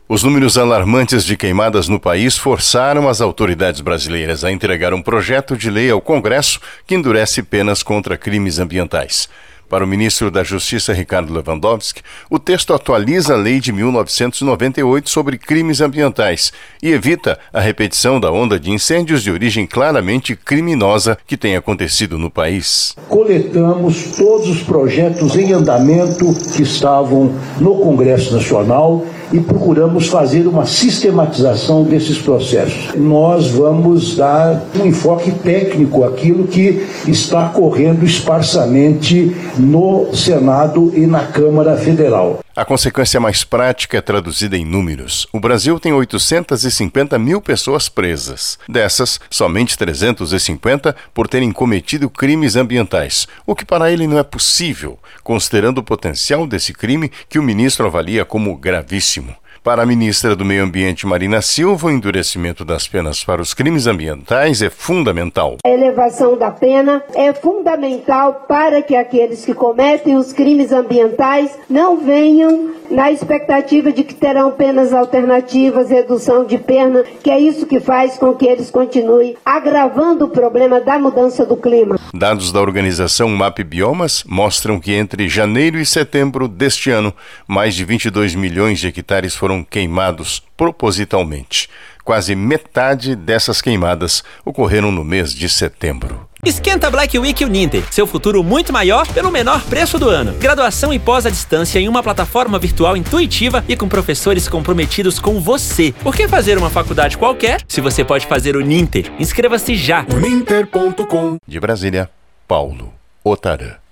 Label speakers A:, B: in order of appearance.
A: Os números alarmantes de queimadas no país forçaram as autoridades brasileiras a entregar um projeto de lei ao Congresso que endurece penas contra crimes ambientais. Para o ministro da Justiça, Ricardo Lewandowski, o texto atualiza a lei de 1998 sobre crimes ambientais e evita a repetição da onda de incêndios de origem claramente criminosa que tem acontecido no país.
B: Coletamos todos os projetos em andamento que estavam no Congresso Nacional e procuramos fazer uma sistematização desses processos. Nós vamos dar um enfoque técnico àquilo que está correndo esparsamente no Senado e na Câmara Federal.
A: A consequência mais prática é traduzida em números. O Brasil tem 850 mil pessoas presas. Dessas, somente 350 por terem cometido crimes ambientais, o que para ele não é possível, considerando o potencial desse crime que o ministro avalia como gravíssimo. Para a ministra do Meio Ambiente, Marina Silva, o endurecimento das penas para os crimes ambientais é fundamental.
C: A elevação da pena é fundamental para que aqueles que cometem os crimes ambientais não venham na expectativa de que terão penas alternativas, redução de pena, que é isso que faz com que eles continuem agravando o problema da mudança do clima.
A: Dados da organização MAP Biomas mostram que entre janeiro e setembro deste ano, mais de 22 milhões de hectares foram queimados propositalmente. Quase metade dessas queimadas ocorreram no mês de setembro.
D: Esquenta Black Week Uninter, seu futuro muito maior pelo menor preço do ano. Graduação e pós à distância em uma plataforma virtual intuitiva e com professores comprometidos com você. Por que fazer uma faculdade qualquer se você pode fazer o Uninter? Inscreva-se já.
A: Uninter.com. De Brasília, Paulo Otarã.